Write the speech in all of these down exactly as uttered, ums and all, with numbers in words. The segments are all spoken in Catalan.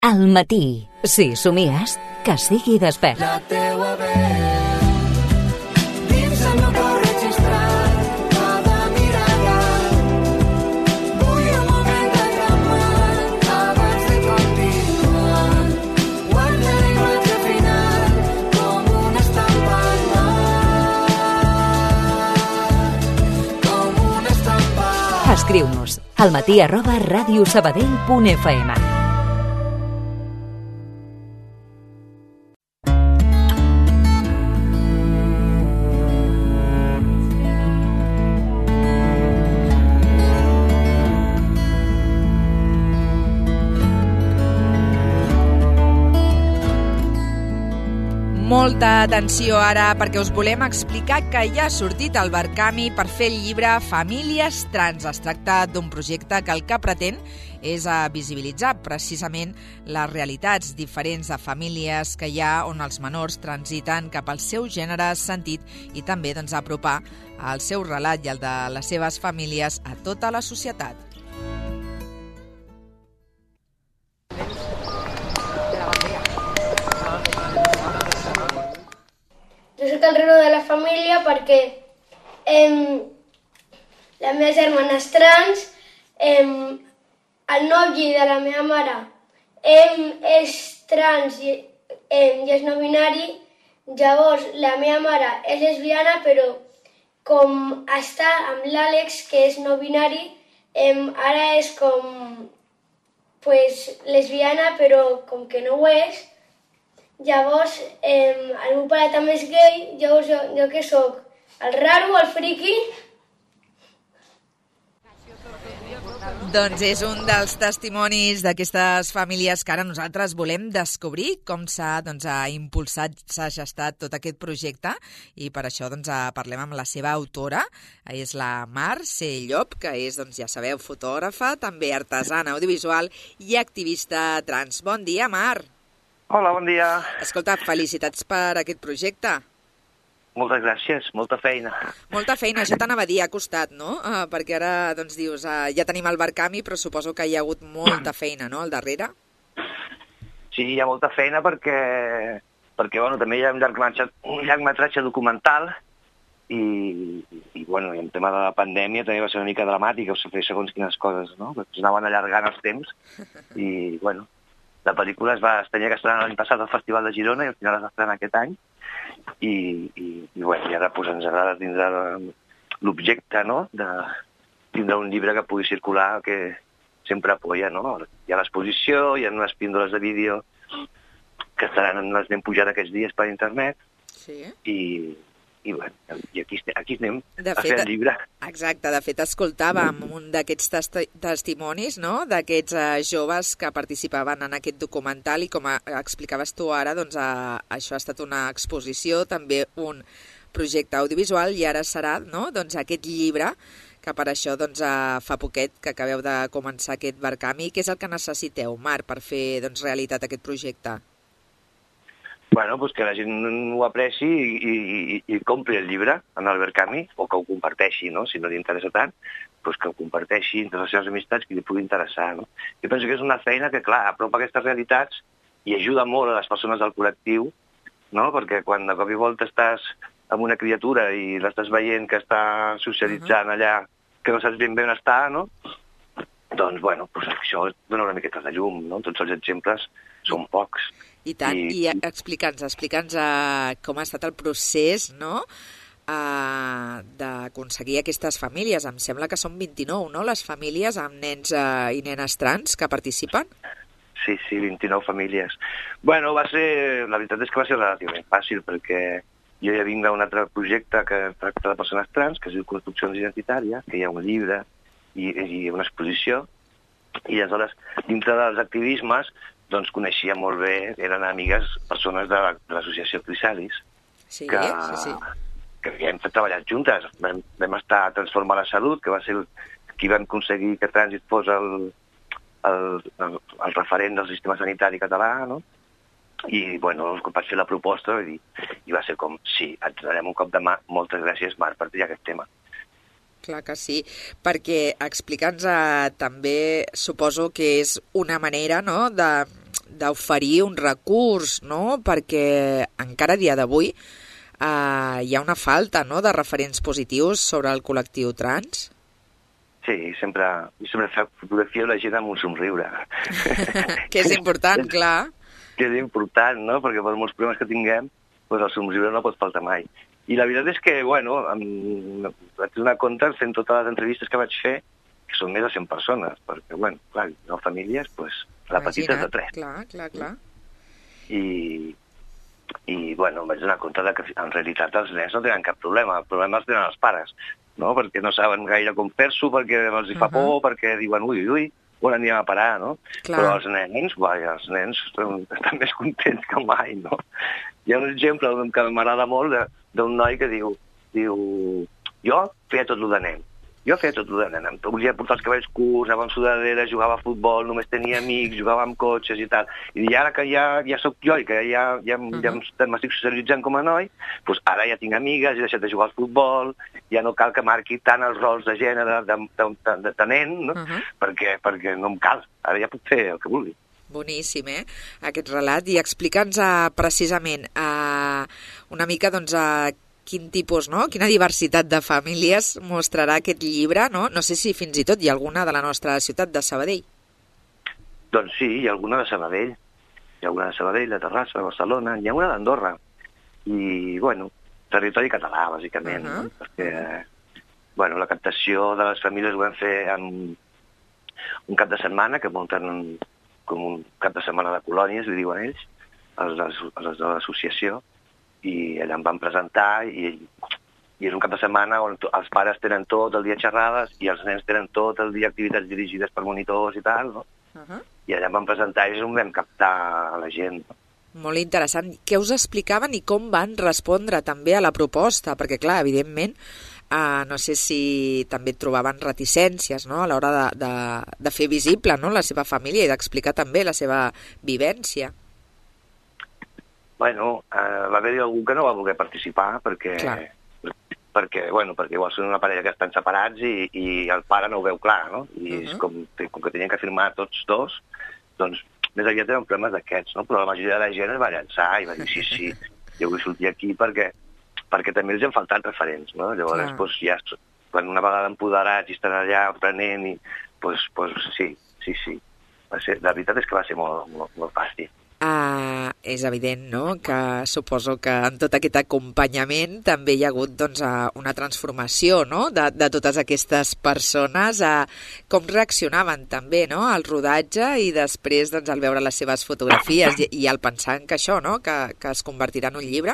Al matí, si somies, que sigui despert. La teua veu dins el meu cor registrat, cada mirada. Vull un moment de calmar abans de continuar. Guarda la imatge final com una estampa al mar, com una estampa. Escriu-nos al matí arroba radiosabadell punt f m. Molta atenció ara, perquè us volem explicar que ja ha sortit el Barcami per fer el llibre Famílies Trans. Es tracta d'un projecte que el que pretén és a visibilitzar precisament les realitats diferents de famílies que hi ha on els menors transiten cap al seu gènere sentit i també doncs, apropar el seu relat i el de les seves famílies a tota la societat. Jo soc el raro de la família perquè eh, les meves germanes trans, eh, el nòvio de la meva mare eh, és trans i, eh, i és no binari, llavors la meva mare és lesbiana, però com està amb l'Àlex, que és no binari, eh, ara és com pues, lesbiana, però com que no ho és. Llavors, eh, el meu pare també és gay, llavors jo, jo que sóc? El raro, el friqui? Doncs és un dels testimonis d'aquestes famílies que ara nosaltres volem descobrir com s'ha doncs, ha impulsat, s'ha gestat tot aquest projecte i per això doncs, parlem amb la seva autora, és la Mar C. Llop, que és, doncs, ja sabeu, fotògrafa, també artesana audiovisual i activista trans. Bon dia, Mar! Hola, bon dia. Escolta, felicitats per aquest projecte. Moltes gràcies, molta feina. Molta feina, això t'anava a dir, ha costat, no? Uh, perquè ara, doncs, dius, uh, ja tenim el Barcami, però suposo que hi ha hagut molta feina, no?, al darrere. Sí, hi ha molta feina perquè, perquè bueno, també hi ha un llargmetratge, un llargmetratge documental i, i, bueno, i en tema de la pandèmia també va ser una mica dramàtic, o sigui, segons quines coses, no? Perquè anaven allargant els temps i, bueno, la pel·lícula es va tenia que estrenar l'any passat al Festival de Girona i al final es va estrenar aquest any i, i, i, bueno, i ara pues, ens agrada tindre l'objecte, no?, de tindre un llibre que pugui circular, que sempre apoya, no? Hi ha l'exposició, hi ha unes píndoles de vídeo que estaran, les anem pujant aquests dies per internet. Sí. i, i, bueno, i aquí, aquí anem de a fet, fer el llibre. Exacte, de fet escoltàvem un d'aquests testi testimonis, no?, d'aquests uh, joves que participaven en aquest documental i com a, explicaves tu ara, doncs uh, això ha estat una exposició, també un projecte audiovisual i ara serà, no?, doncs aquest llibre que per això doncs, uh, fa poquet que acabeu de començar aquest Barcami. Què és el que necessiteu, Mar, per fer doncs, realitat aquest projecte? Bueno, pues que la gent ho apreci i, i, i compri el llibre en el Barcami, o que ho comparteixi, no? Si no li interessa tant, pues que ho comparteixi entre les seves amistats que li pugui interessar, no? Jo penso que és una feina que, clar, apropa aquestes realitats i ajuda molt a les persones del col·lectiu, no? Perquè quan de cop i volta estàs amb una criatura i l'estàs veient que està socialitzant uh -huh. allà, que no saps ben bé on està, no? Doncs, bueno, pues això dona una miqueta de llum, no? Tots els exemples són pocs. I tant, i, i explica'ns, explica'ns uh, com ha estat el procés, no?, uh, d'aconseguir aquestes famílies. Em sembla que són vint-i-nou, no?, les famílies amb nens uh, i nenes trans que participen. Sí, sí, vint-i-nou famílies. Bueno, va ser, la veritat és que va ser relativament fàcil, perquè jo ja vinc d'un altre projecte que tracta de persones trans, que es diu Construccions Identitàries, que hi ha un llibre i, i una exposició, i aleshores, dintre dels activismes, doncs coneixia molt bé, eren amigues, persones de l'associació Crisalis, sí, que, sí, sí. que hem treballat juntes. Vam, vam estar a Transformar la Salut, que va ser el, qui van aconseguir que Trànsit fos el, el, el, el referent del sistema sanitari català, no? I, bueno, vaig fer la proposta i, i va ser com, sí, et donarem un cop de mà, moltes gràcies, Marc, per triar aquest tema. Clar que sí, perquè explica'ns eh, també, suposo que és una manera, no?, de d'oferir un recurs, no? Perquè encara a dia d'avui eh, hi ha una falta, no?, de referents positius sobre el col·lectiu trans. Sí, sempre, sempre fa fotografia la gent amb un somriure. Que és important, clar. Que és important, no? Perquè per molts problemes que tinguem, doncs el somriure no pot faltar mai. I la veritat és que, bueno, em vaig donar compte fent totes les entrevistes que vaig fer, que són més de cent persones, perquè, bueno, clar, no famílies, doncs, la petita és de tres. Clar, clar, clar. I, i, bueno, em vaig donar compte que en realitat els nens no tenen cap problema, el problema els tenen els pares, no? Perquè no saben gaire com fer-s'ho, perquè els hi fa uh -huh. por, perquè diuen ui, ui, ui, on anirem a parar, no? Clar. Però els nens, vaja, els nens estan, estan més contents que mai, no? Hi ha un exemple que m'agrada molt d'un noi que diu, diu, jo feia tot el de nen, jo feia tot el de nen, em volia portar els cabells curts, anava amb sudadera, jugava a futbol, només tenia amics, jugava amb cotxes i tal, i ara que ja, ja sóc jo i que ja, ja, uh -huh. ja m'estic socialitzant com a noi, doncs ara ja tinc amigues, he deixat de jugar al futbol, ja no cal que marqui tant els rols de gènere de, de, de, de, de nen, no? Uh -huh. perquè, perquè no em cal, ara ja puc fer el que vulgui. Boníssim, eh, aquest relat. I explica'ns uh, precisament uh, una mica, doncs, uh, quin tipus, no?, quina diversitat de famílies mostrarà aquest llibre, no? No sé si fins i tot hi ha alguna de la nostra ciutat de Sabadell. Doncs sí, hi ha alguna de Sabadell. Hi ha alguna de Sabadell, de Terrassa, de Barcelona, hi ha una d'Andorra. I, bueno, territori català, bàsicament, uh -huh. no? Perquè, bueno, la captació de les famílies ho vam fer en un cap de setmana, que munten com un cap de setmana de colònies, li diuen ells, els, els de l'associació, i allà em van presentar i, i és un cap de setmana on els pares tenen tot el dia xerrades i els nens tenen tot el dia activitats dirigides per monitors i tal, no? Uh -huh. I allà em van presentar i és on vam captar a la gent. Molt interessant. Què us explicaven i com van respondre també a la proposta? Perquè, clar, evidentment, uh, no sé si també trobaven reticències, no?, a l'hora de, de, de fer visible, no?, la seva família i d'explicar també la seva vivència. Bueno, eh, va haver-hi algú que no va voler participar perquè, perquè, bueno, perquè igual són una parella que estan separats i, i el pare no ho veu clar, no? I uh -huh. com, com que tenien que firmar tots dos, doncs més aviat eren problemes d'aquests, no? Però la majoria de la gent es va llançar i va dir sí, sí, jo vull sortir aquí perquè, perquè també els han faltat referents, no? Llavors, doncs, ja, quan una vegada empoderats i estan allà aprenent, i, doncs, doncs sí, sí, sí. Va ser, la veritat és que va ser molt, molt, molt fàcil. Uh, és evident, no?, que suposo que en tot aquest acompanyament també hi ha hagut, doncs, uh, una transformació, no?, de, de totes aquestes persones. Uh, com reaccionaven també, no?, al rodatge i després, doncs, al veure les seves fotografies i, i al pensar que això, no?, que, que es convertirà en un llibre?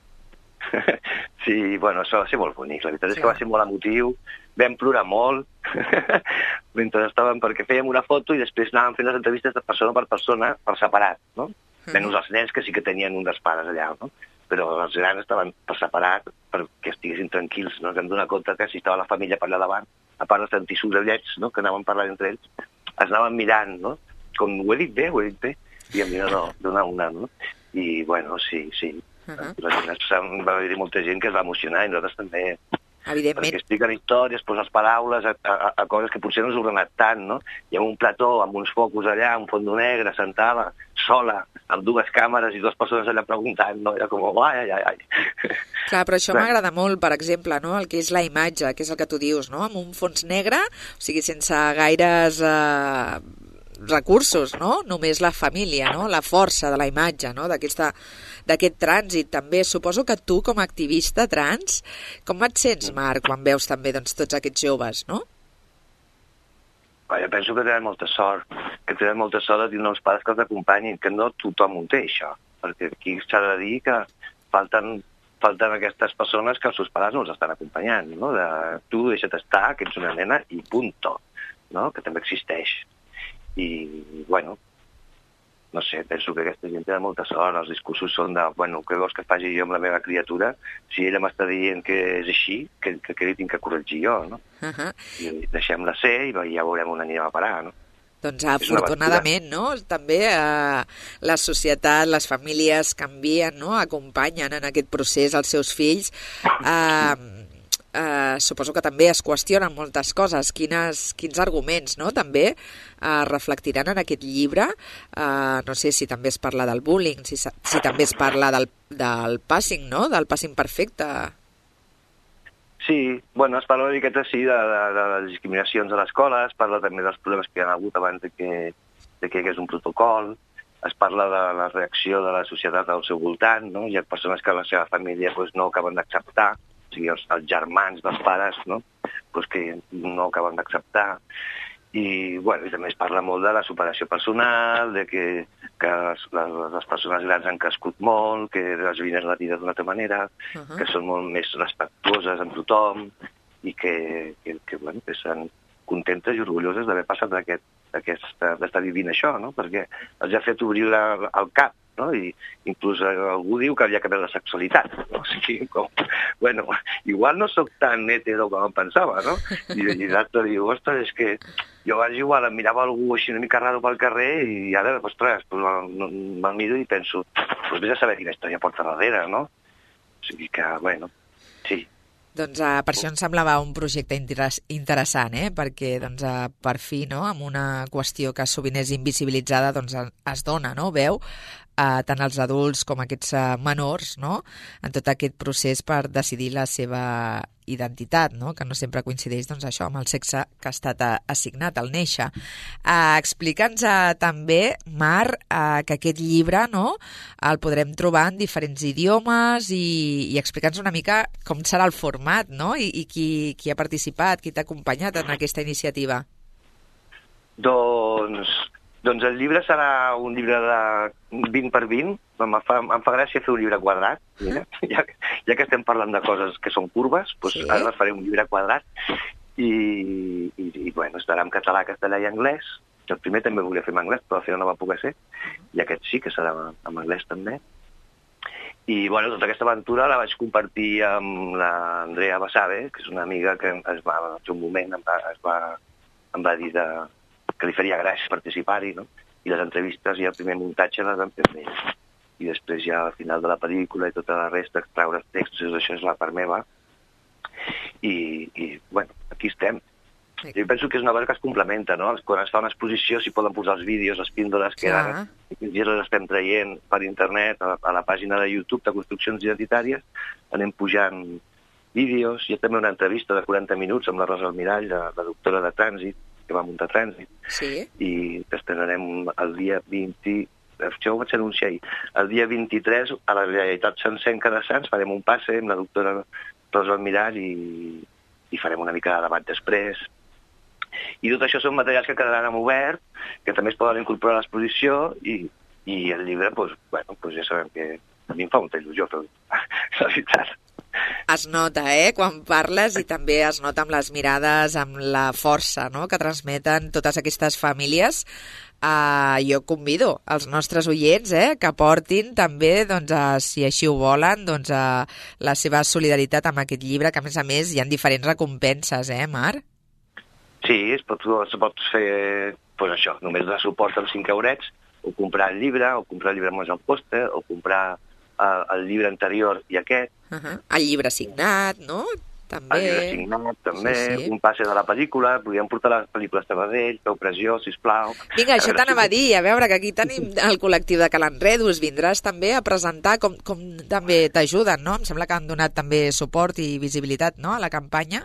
Sí, bueno, això va ser molt bonic. La veritat sí. és que va ser molt emotiu. Vam plorar molt mentre estàvem, perquè fèiem una foto i després anàvem fent les entrevistes de persona per persona per separat, no? Mm. Menys els nens que sí que tenien un dels pares allà, no? Però els grans estaven per separat perquè estiguessin tranquils, no? Que em donar compte que si estava la família per allà davant, a part dels antissorellets, no?, que anaven parlant entre ells, es anaven mirant, no?, com ho he dit bé, ho he dit bé, i em diuen, no, donar una, no? I, bueno, sí, sí. Uh -huh. Va haver-hi molta gent que es va emocionar i nosaltres també. Evidentment. Perquè expliquen històries, posen paraules a, a, a coses que potser no us heu anat tant, no? Hi ha un plató amb uns focus allà, un fondo negre, sentada, sola, amb dues càmeres i dues persones allà preguntant, no? Era com, ai, ai, ai. Clar, però això m'agrada molt, per exemple, no?, el que és la imatge, que és el que tu dius, no?, amb un fons negre, o sigui, sense gaires eh, recursos, no?, només la família, no?, la força de la imatge, no?, d'aquesta d'aquest trànsit també. Suposo que tu, com a activista trans, com et sents, Marc, quan veus també, doncs, tots aquests joves, no? Jo penso que tenen molta sort, que tenen molta sort de tenir uns pares que els acompanyin, que no tothom ho té, això, perquè aquí s'ha de dir que falten, falten aquestes persones que els seus pares no els estan acompanyant, no? De, tu deixa't estar, que ets una nena, i punto, no?, que també existeix. I, bueno, no sé, penso que aquesta gent té molta sort. Els discursos són de, bueno, què vols que faci jo amb la meva criatura? Si ella m'està dient que és així, que, que, que li tinc que corregir jo, no? Uh -huh. I deixem-la ser i ja veurem on anirem a parar, no? Doncs afortunadament, no? També eh, la societat, les famílies canvien, no?, acompanyen en aquest procés els seus fills. Eh, eh, suposo que també es qüestionen moltes coses. Quines, quins arguments, no?, també eh, reflectiran en aquest llibre. Eh, no sé si també es parla del bullying, si, si també es parla del, del passing, no?, del passing perfecte. Sí, bueno, es parla una miqueta, sí, de, de, de les discriminacions a l'escola, es parla també dels problemes que hi ha hagut abans de que, de que hi hagués un protocol, es parla de la reacció de la societat al seu voltant, no? Hi ha persones que la seva família pues, no acaben d'acceptar, o sigui, els, els germans dels pares, no?, pues, que no acaben d'acceptar. I, bueno, i també es parla molt de la superació personal, de que, que les, les persones grans han crescut molt, que es viuen la vida d'una altra manera, uh -huh. que són molt més respectuoses amb tothom i que, que, que, bueno, que estan contentes i orgulloses d'haver passat d'estar vivint això, no? Perquè els ha fet obrir la, el cap, no? I inclús algú diu que havia que veure la sexualitat, no? O sigui, com, bueno, igual no sóc tan hetero com em pensava, no? I, i l'altre diu, ostres, és que jo abans igual em mirava algú així una mica raro pel carrer i ara, ostres, pues, me'l miro i penso, pues vés a saber quina història porta darrere, no? O sigui que, bueno, sí. Doncs uh, per això em semblava un projecte interess interessant, eh? Perquè doncs, uh, per fi, no?, amb una qüestió que sovint és invisibilitzada, doncs es dona, no?, veu, uh, tant els adults com aquests uh, menors, no?, en tot aquest procés per decidir la seva identitat, no?, que no sempre coincideix, doncs, això, amb el sexe que ha estat uh, assignat al néixer. Uh, Explica'ns uh, també, Mar, uh, que aquest llibre, no?, el podrem trobar en diferents idiomes i, i explica'ns una mica com serà el format, no?, i, i qui, qui ha participat, qui t'ha acompanyat en aquesta iniciativa. Doncs, doncs el llibre serà un llibre de vint per vint. Em fa, em fa gràcia fer un llibre quadrat. Mira, ja, ja que estem parlant de coses que són curves, doncs sí. Ara faré un llibre quadrat. I, i, i bueno, estarà en català, castellà i anglès. El primer també volia fer en anglès, però al final no va poder ser. I aquest sí, que serà en anglès també. I bueno, tota aquesta aventura la vaig compartir amb l'Andrea Basabe, que és una amiga que es va, en un moment em va, es va, em va dir de, que li faria gràcia participar-hi, no? I les entrevistes i el primer muntatge les vam fer amb ell. I després ja al final de la pel·lícula i tota la resta, extraure els textos, això és la part meva. I, i bueno, aquí estem. Jo penso que és una cosa que es complementa, no? Quan es fa una exposició s'hi poden posar els vídeos, les píndoles que ara ja les estem traient per internet, a, a la pàgina de YouTube de Construccions Identitàries, anem pujant vídeos. Hi ha també una entrevista de quaranta minuts amb la Rosa Almirall, la, la doctora de Trànsit, que va muntar Trànsit, sí. I estrenarem el dia vint... Això ho vaig anunciar ahir. El dia vint-i-tres, a la Realitat Sencenca de Sants, farem un passe amb la doctora Rosa Almirall i, i farem una mica de debat després. I tot això són materials que quedaran en obert, que també es poden incorporar a l'exposició i, i el llibre, doncs, bueno, doncs ja sabem que a mi em fa molta il·lusió, però la veritat. Es nota, eh?, quan parles, i també es nota amb les mirades, amb la força, no?, que transmeten totes aquestes famílies. Uh, jo convido els nostres oients, eh, que portin també, doncs, uh, si així ho volen, doncs, uh, la seva solidaritat amb aquest llibre, que a més a més hi ha diferents recompenses, eh, Mar? Sí, es pot, es pot fer, pues això, només de suport amb cinc eurets, o comprar el llibre, o comprar el llibre amb el pòster, o comprar uh, el llibre anterior i aquest. Uh -huh. El llibre signat, no?, també. El llibre signat, també, sí, sí. Un passe de la pel·lícula, podríem portar les pel·lícules de Badell, feu pressió, sisplau. Vinga, això t'anava a dir, a veure, que aquí tenim el col·lectiu de Cal Enredos, vindràs també a presentar com, com també t'ajuden, no? Em sembla que han donat també suport i visibilitat, no?, a la campanya.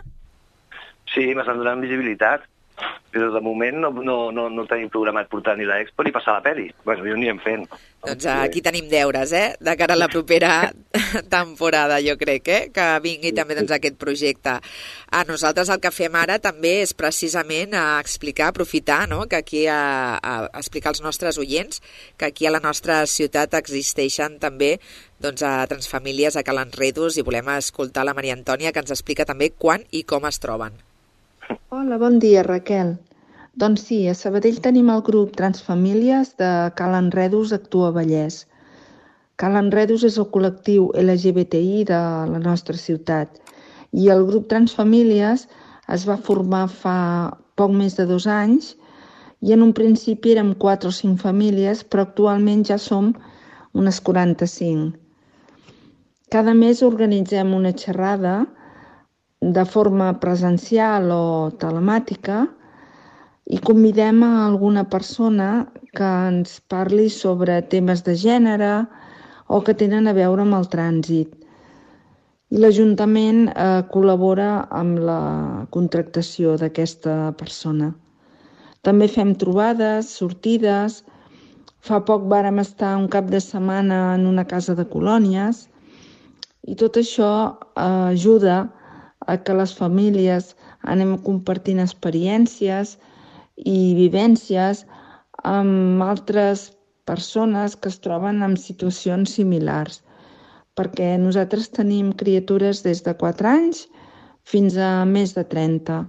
Sí, m'estan donant visibilitat, però de moment no, no, no, no tenim programat portar ni l'Expo ni passar la pel·li. Bueno, jo n'hi hem fent. Doncs aquí tenim deures, eh?, de cara a la propera temporada, jo crec, eh?, que vingui també doncs, aquest projecte. A nosaltres el que fem ara també és precisament a explicar, aprofitar, no?, que aquí a, a explicar als nostres oients que aquí a la nostra ciutat existeixen també doncs, a Transfamílies a Cal Enredos, i volem escoltar la Maria Antònia, que ens explica també quan i com es troben. Hola, bon dia, Raquel. Doncs sí, a Sabadell tenim el grup Transfamílies de Cal Enredos Actua Vallès. Cal Enredos és el col·lectiu L G B T I de la nostra ciutat i el grup Transfamílies es va formar fa poc més de dos anys i en un principi érem quatre o cinc famílies, però actualment ja som unes quaranta-cinc. Cada mes organitzem una xerrada de forma presencial o telemàtica i convidem a alguna persona que ens parli sobre temes de gènere o que tenen a veure amb el trànsit. I l'Ajuntament eh, col·labora amb la contractació d'aquesta persona. També fem trobades, sortides. Fa poc vàrem estar un cap de setmana en una casa de colònies i tot això eh, ajuda a que les famílies anem compartint experiències i vivències amb altres persones que es troben en situacions similars, perquè nosaltres tenim criatures des de quatre anys fins a més de trenta.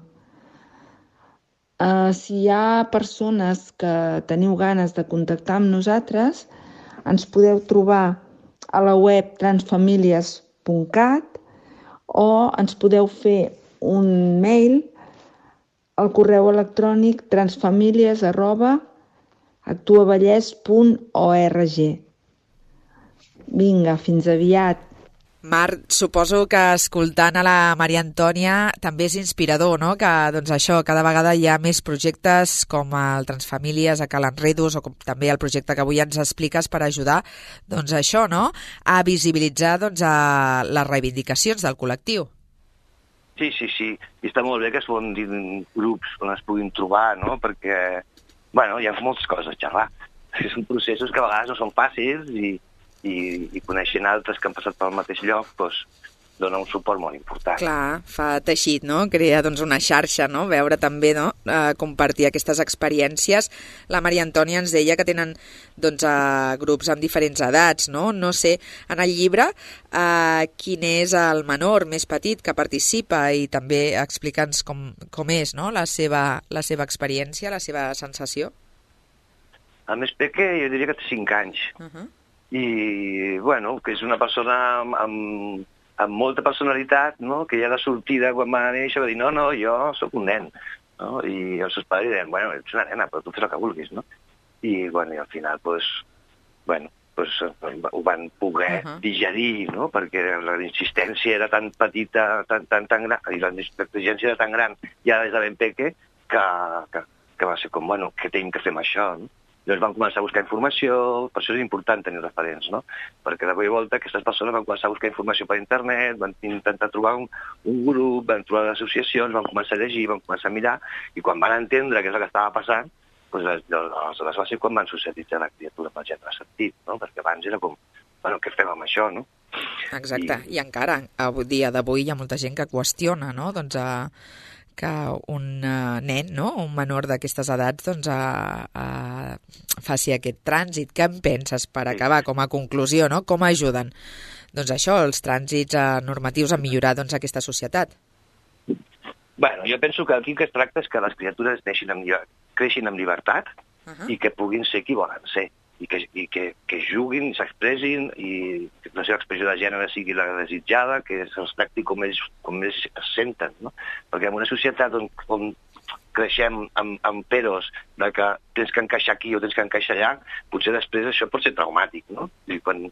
Uh, si hi ha persones que teniu ganes de contactar amb nosaltres, ens podeu trobar a la web transfamilies punt cat o ens podeu fer un mail al correu electrònic transfamilies arroba actuavallès punt org. Vinga, fins aviat. Marc, suposo que escoltant a la Maria Antònia també és inspirador, no? Que doncs això, cada vegada hi ha més projectes com el Transfamílies a Cal Enredus o com també el projecte que avui ens expliques per ajudar doncs això, no? A visibilitzar doncs, a les reivindicacions del col·lectiu. Sí, sí, sí. I està molt bé que es fundin grups on es puguin trobar, no? Perquè, bueno, hi ha moltes coses a xerrar. Són processos que a vegades no són fàcils i I, i coneixent altres que han passat pel mateix lloc, doncs, dona un suport molt important. Clar, fa teixit, no? Crea doncs, una xarxa, no? Veure també, no? Eh, compartir aquestes experiències. La Maria Antònia ens deia que tenen doncs, eh, grups amb diferents edats, no? No sé, en el llibre, eh, quin és el menor més petit que participa i també explica'ns com, com és, no? La seva, la seva experiència, la seva sensació. El més peque jo diria que té cinc anys. Uh -huh. I, bueno, que és una persona amb, amb, amb molta personalitat, no? Que ja de sortida, quan va néixer, va dir, no, no, jo sóc un nen, no? I els seus pares deien, bueno, ets una nena, però tu fes el que vulguis, no? I, bueno, i al final, pues, bueno, pues, ho van poder uh -huh. digerir, no? Perquè la insistència era tan petita, tan, tan, tan gran, i la exigència era tan gran, ja des de ben peque, que, que, que va ser com, bueno, què tenim que fer amb això, no? Llavors van començar a buscar informació, per això és important tenir referents, no? Perquè de cop i volta aquestes persones van començar a buscar informació per internet, van intentar trobar un, un grup, van trobar associacions, van començar a llegir, van començar a mirar, i quan van entendre què és el que estava passant, doncs aleshores va ser quan van socialitzar la criatura pel gènere sentit, no? Perquè abans era com, bueno, què fem amb això, no? Exacte, i, I encara, a dia d'avui hi ha molta gent que qüestiona, no? Doncs a... que un uh, nen, no? Un menor d'aquestes edats doncs, uh, uh, faci aquest trànsit. Què en penses per acabar com a conclusió, no? Com ajuden doncs això, els trànsits uh, normatius a millorar doncs, aquesta societat? Bueno, jo penso que aquí el que es tracta és que les criatures neixin amb, creixin amb llibertat uh -huh. i que puguin ser qui volen ser i que, i que, que juguin, s'expressin i que la seva expressió de gènere sigui la desitjada, que se'ls tracti com ells, com ells es senten, no? Perquè en una societat on, on creixem amb, amb peros de que tens que encaixar aquí o tens que encaixar allà, potser després això pot ser traumàtic, no? I quan,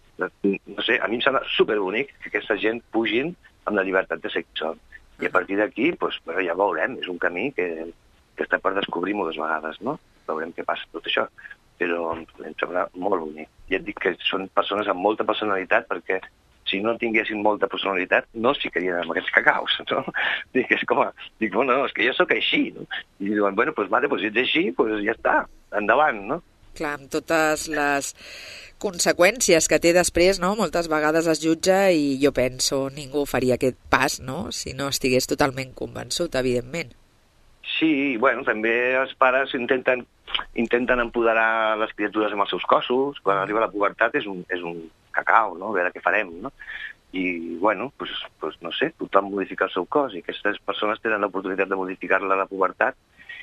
no sé, a mi em sembla superbonic que aquesta gent pugin amb la llibertat de ser qui són. I a partir d'aquí, doncs, bueno, ja veurem, és un camí que, que està per descobrir moltes vegades, no? Veurem què passa tot això. Però em sembla molt bonic. Ja et dic que són persones amb molta personalitat, perquè si no tinguessin molta personalitat no es ficarien amb aquests cacaus, no? Dic, és com, dic, bueno, és que jo sóc així, no? I diuen, bueno, doncs vale, doncs si ets així, doncs ja està, endavant, no? Clar, amb totes les conseqüències que té després, no? Moltes vegades es jutja i jo penso, ningú faria aquest pas, no? Si no estigués totalment convençut, evidentment. Sí, bueno, també els pares intenten intenten empoderar les criatures amb els seus cossos. Quan arriba la pubertat és un, és un cacau, no? A veure què farem, no? I, bueno, pues, pues, no sé, tothom modifica el seu cos i aquestes persones tenen l'oportunitat de modificar-la a la pubertat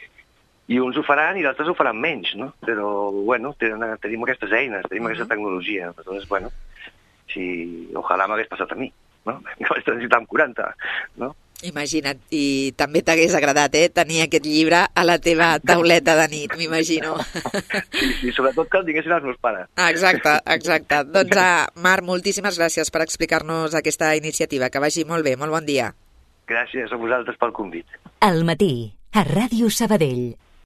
i uns ho faran i d'altres ho faran menys, no? Però, bueno, tenen, tenim aquestes eines, tenim uh-huh. aquesta tecnologia. Aleshores, bueno, si... ojalà m'hagués passat a mi, no? Que vaig transitar amb quaranta, no? Imagina't, i també t'hagués agradat, eh, tenir aquest llibre a la teva tauleta de nit, m'imagino. Sí, sí, sobretot que el tinguessin els meus pares. Exacte, exacte. Doncs, uh, Marc, moltíssimes gràcies per explicar-nos aquesta iniciativa. Que vagi molt bé, molt bon dia. Gràcies a vosaltres pel convit. Al matí, a Ràdio Sabadell.